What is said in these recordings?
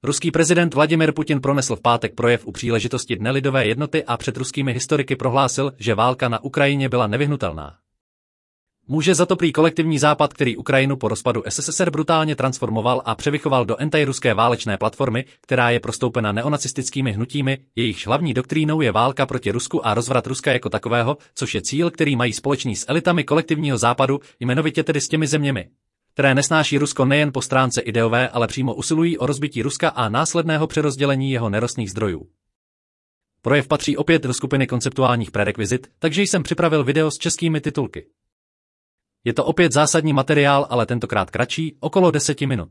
Ruský prezident Vladimir Putin pronesl v pátek projev u příležitosti Dne lidové jednoty a před ruskými historiky prohlásil, že válka na Ukrajině byla nevyhnutelná. Může za to prý kolektivní západ, který Ukrajinu po rozpadu SSSR brutálně transformoval a převychoval do antiruské válečné platformy, která je prostoupena neonacistickými hnutími, jejichž hlavní doktrínou je válka proti Rusku a rozvrat Ruska jako takového, což je cíl, který mají společný s elitami kolektivního západu, jmenovitě tedy s těmi zeměmi, které nesnáší Rusko nejen po stránce ideové, ale přímo usilují o rozbití Ruska a následného přerozdělení jeho nerostných zdrojů. Projev patří opět do skupiny konceptuálních prerekvizit, takže jsem připravil video s českými titulky. Je to opět zásadní materiál, ale tentokrát kratší, okolo 10 minut.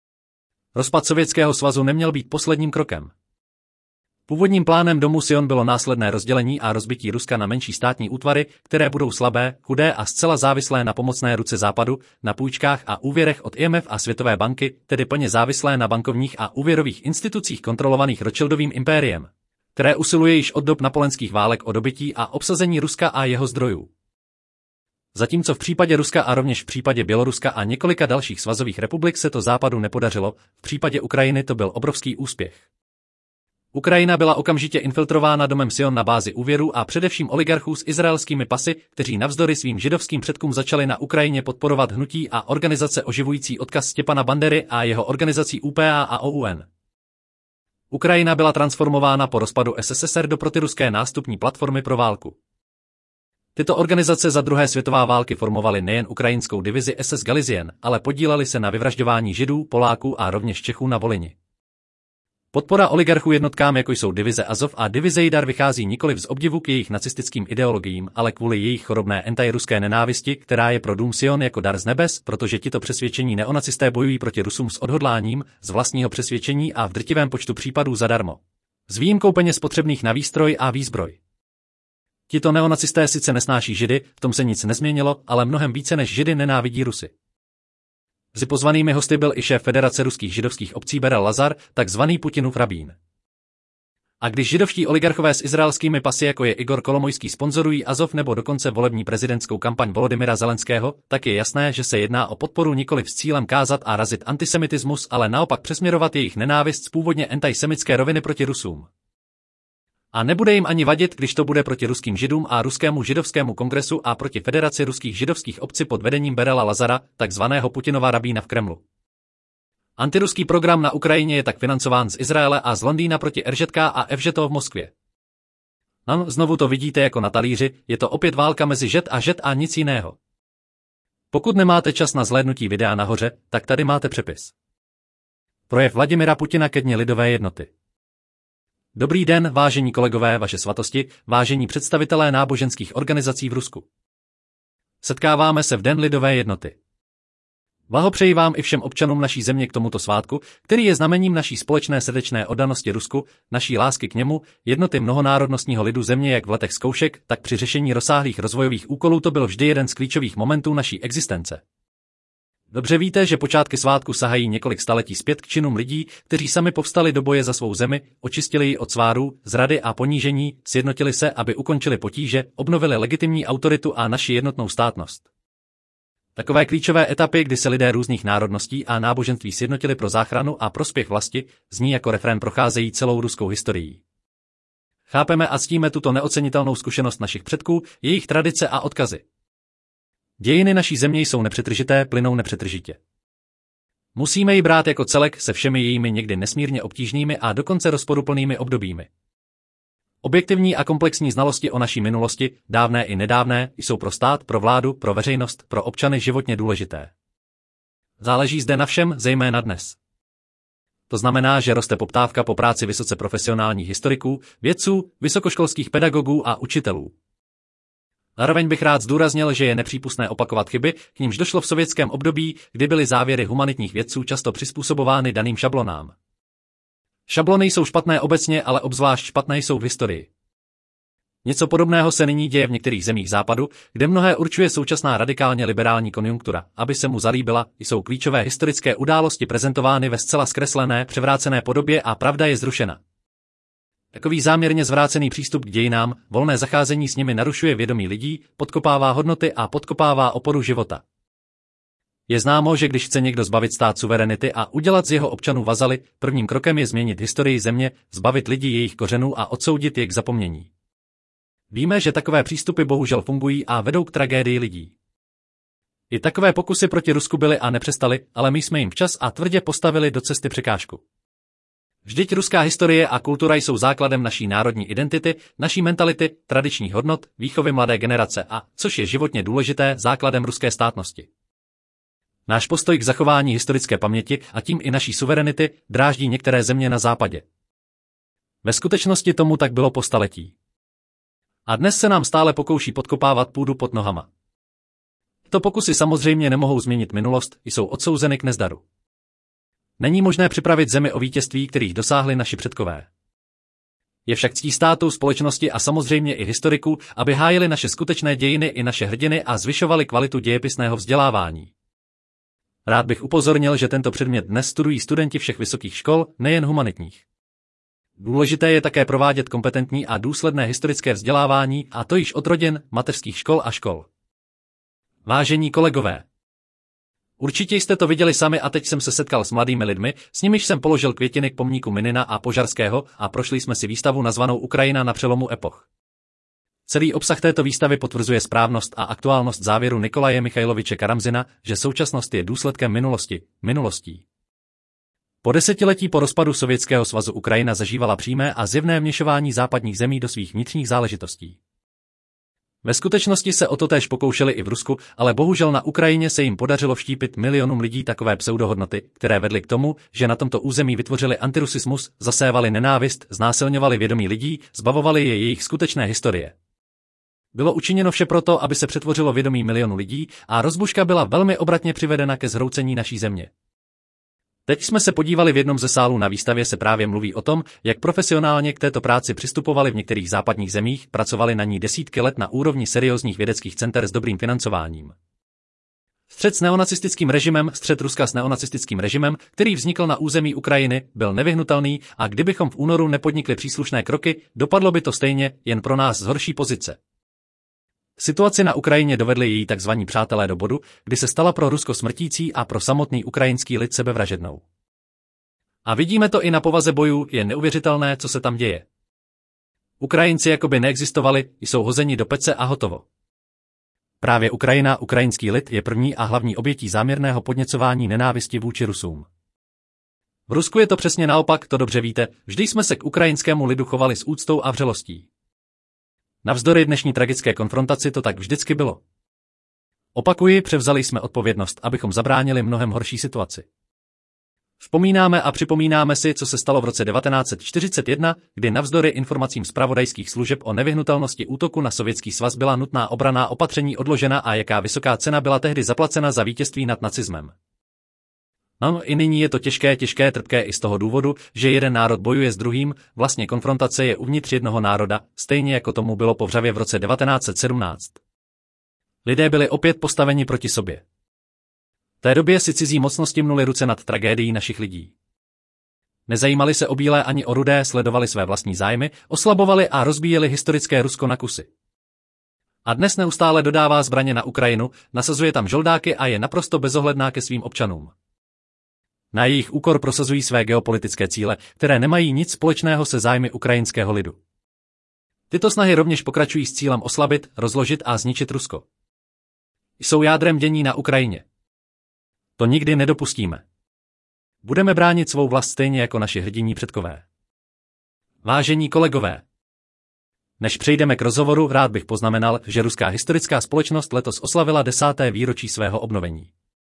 Rozpad Sovětského svazu neměl být posledním krokem. Původním plánem domu Sion bylo následné rozdělení a rozbití Ruska na menší státní útvary, které budou slabé, chudé a zcela závislé na pomocné ruce Západu, na půjčkách a úvěrech od IMF a Světové banky, tedy plně závislé na bankovních a úvěrových institucích kontrolovaných Rothschildovým impériem, které usiluje již od dob napoleonských válek o dobytí a obsazení Ruska a jeho zdrojů. Zatímco v případě Ruska a rovněž v případě Běloruska a několika dalších svazových republik se to Západu nepodařilo, v případě Ukrajiny to byl obrovský úspěch. Ukrajina byla okamžitě infiltrována domem Sion na bázi úvěrů a především oligarchů s izraelskými pasy, kteří navzdory svým židovským předkům začali na Ukrajině podporovat hnutí a organizace oživující odkaz Stěpana Bandery a jeho organizací UPA a OUN. Ukrajina byla transformována po rozpadu SSSR do protiruské nástupní platformy pro válku. Tyto organizace za druhé světové války formovaly nejen ukrajinskou divizi SS Galizien, ale podílely se na vyvražďování Židů, Poláků a rovněž Čechů na Volyni. Podpora oligarchů jednotkám, jako jsou divize Azov a divize Jdar, vychází nikoliv z obdivu k jejich nacistickým ideologiím, ale kvůli jejich chorobné antiruské nenávisti, která je pro dům Sion jako dar z nebes, protože tito přesvědčení neonacisté bojují proti Rusům s odhodláním, z vlastního přesvědčení a v drtivém počtu případů zadarmo. S výjimkou peněz potřebných na výstroj a výzbroj. Tito neonacisté sice nesnáší Židy, v tom se nic nezměnilo, ale mnohem více než Židy nenávidí Rusy. Mezi pozvanými hosty byl i šéf Federace ruských židovských obcí Berel Lazar, takzvaný Putinův rabín. A když židovští oligarchové s izraelskými pasy, jako je Igor Kolomojský, sponzorují Azov nebo dokonce volební prezidentskou kampaň Volodymyra Zelenského, tak je jasné, že se jedná o podporu nikoliv s cílem kázat a razit antisemitismus, ale naopak přesměrovat jejich nenávist z původně antisemické roviny proti Rusům. A nebude jim ani vadit, když to bude proti ruským židům a ruskému židovskému kongresu a proti Federaci ruských židovských obcí pod vedením Berela Lazara, takzvaného Putinova rabína v Kremlu. Antiruský program na Ukrajině je tak financován z Izraele a z Londýna proti RŽK a FŽTO v Moskvě. Ano, znovu to vidíte jako na talíři, je to opět válka mezi žid a nic jiného. Pokud nemáte čas na zhlédnutí videa nahoře, tak tady máte přepis. Projev Vladimira Putina ke Dni lidové jednoty. Dobrý den, vážení kolegové, vaše svatosti, vážení představitelé náboženských organizací v Rusku. Setkáváme se v Den lidové jednoty. Blahopřeji vám i všem občanům naší země k tomuto svátku, který je znamením naší společné srdečné oddanosti Rusku, naší lásky k němu, jednoty mnohonárodnostního lidu země jak v letech zkoušek, tak při řešení rozsáhlých rozvojových úkolů to byl vždy jeden z klíčových momentů naší existence. Dobře víte, že počátky svátku sahají několik staletí zpět k činům lidí, kteří sami povstali do boje za svou zemi, očistili ji od svárů, zrady a ponížení, sjednotili se, aby ukončili potíže, obnovili legitimní autoritu a naši jednotnou státnost. Takové klíčové etapy, kdy se lidé různých národností a náboženství sjednotili pro záchranu a prospěch vlasti, zní jako refrén procházejí celou ruskou historií. Chápeme a ctíme tuto neocenitelnou zkušenost našich předků, jejich tradice a odkazy. Dějiny naší země jsou nepřetržité, plynou nepřetržitě. Musíme ji brát jako celek se všemi jejími někdy nesmírně obtížnými a dokonce rozporuplnými obdobími. Objektivní a komplexní znalosti o naší minulosti, dávné i nedávné, jsou pro stát, pro vládu, pro veřejnost, pro občany životně důležité. Záleží zde na všem, zejména dnes. To znamená, že roste poptávka po práci vysoce profesionálních historiků, vědců, vysokoškolských pedagogů a učitelů. Zároveň bych rád zdůraznil, že je nepřípustné opakovat chyby, k nímž došlo v sovětském období, kdy byly závěry humanitních vědců často přizpůsobovány daným šablonám. Šablony jsou špatné obecně, ale obzvlášť špatné jsou v historii. Něco podobného se nyní děje v některých zemích západu, kde mnohé určuje současná radikálně liberální konjunktura. Aby se mu zalíbila, jsou klíčové historické události prezentovány ve zcela zkreslené, převrácené podobě a pravda je zrušena. Takový záměrně zvrácený přístup k dějinám, volné zacházení s nimi narušuje vědomí lidí, podkopává hodnoty a podkopává oporu života. Je známo, že když chce někdo zbavit stát suverenity a udělat z jeho občanů vazaly, prvním krokem je změnit historii země, zbavit lidi jejich kořenů a odsoudit je k zapomnění. Víme, že takové přístupy bohužel fungují a vedou k tragédii lidí. I takové pokusy proti Rusku byly a nepřestaly, ale my jsme jim včas a tvrdě postavili do cesty překážku. Vždyť ruská historie a kultura jsou základem naší národní identity, naší mentality, tradičních hodnot, výchovy mladé generace a, což je životně důležité, základem ruské státnosti. Náš postoj k zachování historické paměti a tím i naší suverenity dráždí některé země na západě. Ve skutečnosti tomu tak bylo po staletí. A dnes se nám stále pokouší podkopávat půdu pod nohama. To pokusy samozřejmě nemohou změnit minulost, jsou odsouzeny k nezdaru. Není možné připravit zemi o vítězství, kterých dosáhli naši předkové. Je však ctí státu, společnosti a samozřejmě i historiků, aby hájili naše skutečné dějiny i naše hrdiny a zvyšovali kvalitu dějepisného vzdělávání. Rád bych upozornil, že tento předmět dnes studují studenti všech vysokých škol, nejen humanitních. Důležité je také provádět kompetentní a důsledné historické vzdělávání, a to již od rodin, mateřských škol a škol. Vážení kolegové, určitě jste to viděli sami a teď jsem se setkal s mladými lidmi, s nimiž jsem položil květiny k pomníku Minina a Požarského a prošli jsme si výstavu nazvanou Ukrajina na přelomu epoch. Celý obsah této výstavy potvrzuje správnost a aktuálnost závěru Nikolaje Michajloviče Karamzina, že současnost je důsledkem minulostí. Po desetiletí po rozpadu Sovětského svazu Ukrajina zažívala přímé a zjevné vměšování západních zemí do svých vnitřních záležitostí. Ve skutečnosti se o to též pokoušeli i v Rusku, ale bohužel na Ukrajině se jim podařilo vštípit milionům lidí takové pseudohodnoty, které vedly k tomu, že na tomto území vytvořili antirusismus, zasévali nenávist, znásilňovali vědomí lidí, zbavovali je jejich skutečné historie. Bylo učiněno vše proto, aby se přetvořilo vědomí milionů lidí a rozbuška byla velmi obratně přivedena ke zhroucení naší země. Teď jsme se podívali v jednom ze sálů na výstavě se právě mluví o tom, jak profesionálně k této práci přistupovali v některých západních zemích, pracovali na ní desítky let na úrovni seriózních vědeckých center s dobrým financováním. Střet s neonacistickým režimem, střet Ruska s neonacistickým režimem, který vznikl na území Ukrajiny, byl nevyhnutelný a kdybychom v únoru nepodnikli příslušné kroky, dopadlo by to stejně, jen pro nás z horší pozice. Situaci na Ukrajině dovedli její takzvaní přátelé do bodu, kdy se stala pro Rusko smrtící a pro samotný ukrajinský lid sebevražednou. A vidíme to i na povaze bojů, je neuvěřitelné, co se tam děje. Ukrajinci jakoby neexistovali, jsou hozeni do pece a hotovo. Právě Ukrajina, ukrajinský lid je první a hlavní obětí záměrného podněcování nenávisti vůči Rusům. V Rusku je to přesně naopak, to dobře víte, vždy jsme se k ukrajinskému lidu chovali s úctou a vřelostí. Navzdory dnešní tragické konfrontaci to tak vždycky bylo. Opakuji, převzali jsme odpovědnost, abychom zabránili mnohem horší situaci. Vzpomínáme a připomínáme si, co se stalo v roce 1941, kdy navzdory informacím zpravodajských služeb o nevyhnutelnosti útoku na Sovětský svaz byla nutná obranná opatření odložena a jaká vysoká cena byla tehdy zaplacena za vítězství nad nacismem. No, i nyní je to těžké, trpké i z toho důvodu, že jeden národ bojuje s druhým, vlastně konfrontace je uvnitř jednoho národa, stejně jako tomu bylo po Vřavě v roce 1917. Lidé byli opět postaveni proti sobě. V té době si cizí mocnosti mnuly ruce nad tragédií našich lidí. Nezajímali se o bílé ani o rudé, sledovali své vlastní zájmy, oslabovali a rozbíjeli historické Rusko na kusy. A dnes neustále dodává zbraně na Ukrajinu, nasazuje tam žoldáky a je naprosto bezohledná ke svým občanům. Na jejich úkor prosazují své geopolitické cíle, které nemají nic společného se zájmy ukrajinského lidu. Tyto snahy rovněž pokračují s cílem oslabit, rozložit a zničit Rusko. Jsou jádrem dění na Ukrajině. To nikdy nedopustíme. Budeme bránit svou vlast stejně jako naši hrdiní předkové. Vážení kolegové, než přejdeme k rozhovoru, rád bych poznamenal, že Ruská historická společnost letos oslavila 10. výročí svého obnovení.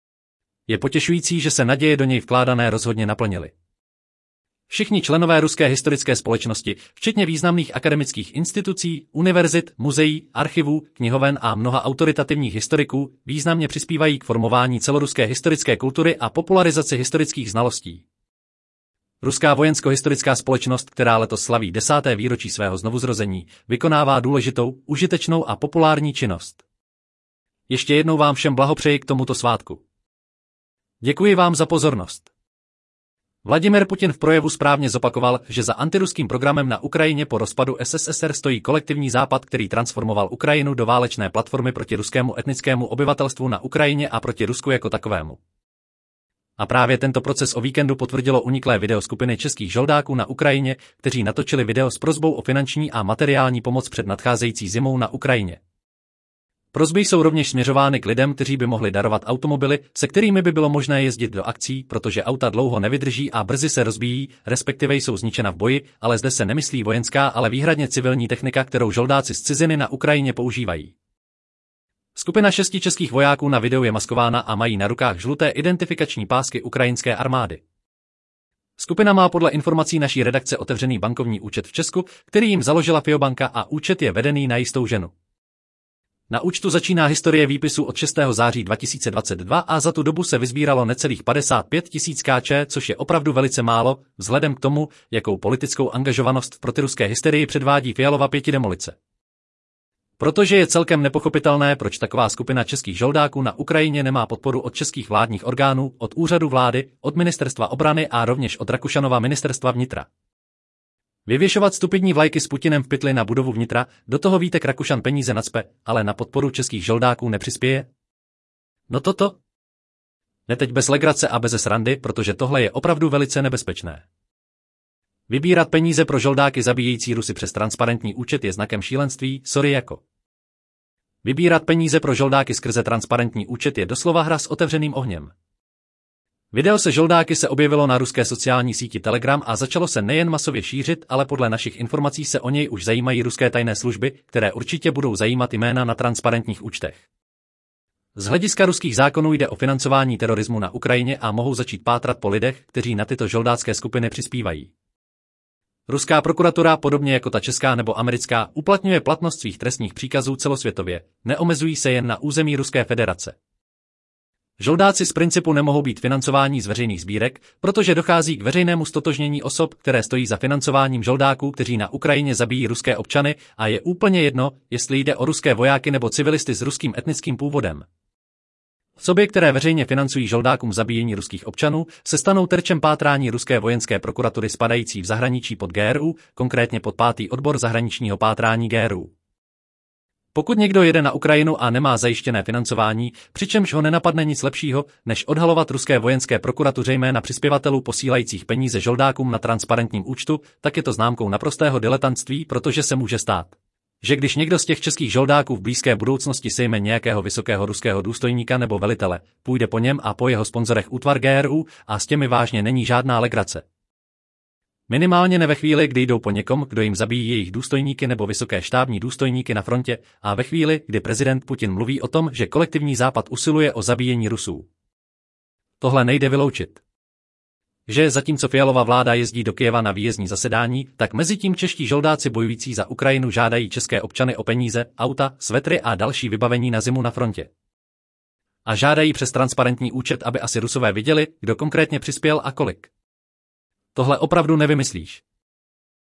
Je potěšující, že se naděje do něj vkládané rozhodně naplnily. Všichni členové Ruské historické společnosti, včetně významných akademických institucí, univerzit, muzeí, archivů, knihoven a mnoha autoritativních historiků, významně přispívají k formování celoruské historické kultury a popularizaci historických znalostí. Ruská vojensko-historická společnost, která letos slaví 10. výročí svého znovuzrození, vykonává důležitou, užitečnou a populární činnost. Ještě jednou vám všem blahopřeji k tomuto svátku. Děkuji vám za pozornost. Vladimir Putin v projevu správně zopakoval, že za antiruským programem na Ukrajině po rozpadu SSSR stojí kolektivní západ, který transformoval Ukrajinu do válečné platformy proti ruskému etnickému obyvatelstvu na Ukrajině a proti Rusku jako takovému. A právě tento proces o víkendu potvrdilo uniklé video skupiny českých žoldáků na Ukrajině, kteří natočili video s prosbou o finanční a materiální pomoc před nadcházející zimou na Ukrajině. Prosby jsou rovněž směřovány k lidem, kteří by mohli darovat automobily, se kterými by bylo možné jezdit do akcí, protože auta dlouho nevydrží a brzy se rozbíjí, respektive jsou zničena v boji, ale zde se nemyslí vojenská, ale výhradně civilní technika, kterou žoldáci z ciziny na Ukrajině používají. Skupina 6 českých vojáků na videu je maskována a mají na rukách žluté identifikační pásky ukrajinské armády. Skupina má podle informací naší redakce otevřený bankovní účet v Česku, který jim založila Fiobanka a účet je vedený na jistou ženu. Na účtu začíná historie výpisu od 6. září 2022 a za tu dobu se vyzbíralo necelých 55 000 Kč, což je opravdu velice málo, vzhledem k tomu, jakou politickou angažovanost v protiruské hysterii předvádí Fialova pětidemolice. Protože je celkem nepochopitelné, proč taková skupina českých žoldáků na Ukrajině nemá podporu od českých vládních orgánů, od úřadu vlády, od ministerstva obrany a rovněž od Rakušanova ministerstva vnitra. Vyvěšovat stupidní vlajky s Putinem v pytli na budovu vnitra, do toho Vítek Rakušan peníze nacpe, ale na podporu českých žoldáků nepřispěje? No toto? Ne teď bez legrace a beze srandy, protože tohle je opravdu velice nebezpečné. Vybírat peníze pro žoldáky zabíjející Rusy přes transparentní účet je znakem šílenství, sorry jako. Vybírat peníze pro žoldáky skrze transparentní účet je doslova hra s otevřeným ohněm. Video se žoldáky se objevilo na ruské sociální síti Telegram a začalo se nejen masově šířit, ale podle našich informací se o něj už zajímají ruské tajné služby, které určitě budou zajímat jména na transparentních účtech. Z hlediska ruských zákonů jde o financování terorismu na Ukrajině a mohou začít pátrat po lidech, kteří na tyto žoldácké skupiny přispívají. Ruská prokuratura, podobně jako ta česká nebo americká, uplatňuje platnost svých trestních příkazů celosvětově, neomezují se jen na území Ruské federace. Žoldáci z principu nemohou být financováni z veřejných sbírek, protože dochází k veřejnému ztotožnění osob, které stojí za financováním žoldáků, kteří na Ukrajině zabíjí ruské občany, a je úplně jedno, jestli jde o ruské vojáky nebo civilisty s ruským etnickým původem. Osoby, které veřejně financují žoldákům zabíjení ruských občanů, se stanou terčem pátrání ruské vojenské prokuratury spadající v zahraničí pod GRU, konkrétně pod 5. odbor zahraničního pátrání GRU. Pokud někdo jede na Ukrajinu a nemá zajištěné financování, přičemž ho nenapadne nic lepšího, než odhalovat ruské vojenské prokuratuře jména přispěvatelů posílajících peníze žoldákům na transparentním účtu, tak je to známkou naprostého diletantství, protože se může stát, že když někdo z těch českých žoldáků v blízké budoucnosti sejme nějakého vysokého ruského důstojníka nebo velitele, půjde po něm a po jeho sponzorech útvar GRU a s těmi vážně není žádná legrace. Minimálně ne ve chvíli, kdy jdou po někom, kdo jim zabíjí jejich důstojníky nebo vysoké štábní důstojníky na frontě, a ve chvíli, kdy prezident Putin mluví o tom, že kolektivní západ usiluje o zabíjení Rusů. Tohle nejde vyloučit. Že zatímco Fialova vláda jezdí do Kyjeva na výjezdní zasedání, tak mezitím čeští žoldáci bojující za Ukrajinu žádají české občany o peníze, auta, svetry a další vybavení na zimu na frontě. A žádají přes transparentní účet, aby asi Rusové viděli, kdo konkrétně přispěl a kolik. Tohle opravdu nevymyslíš.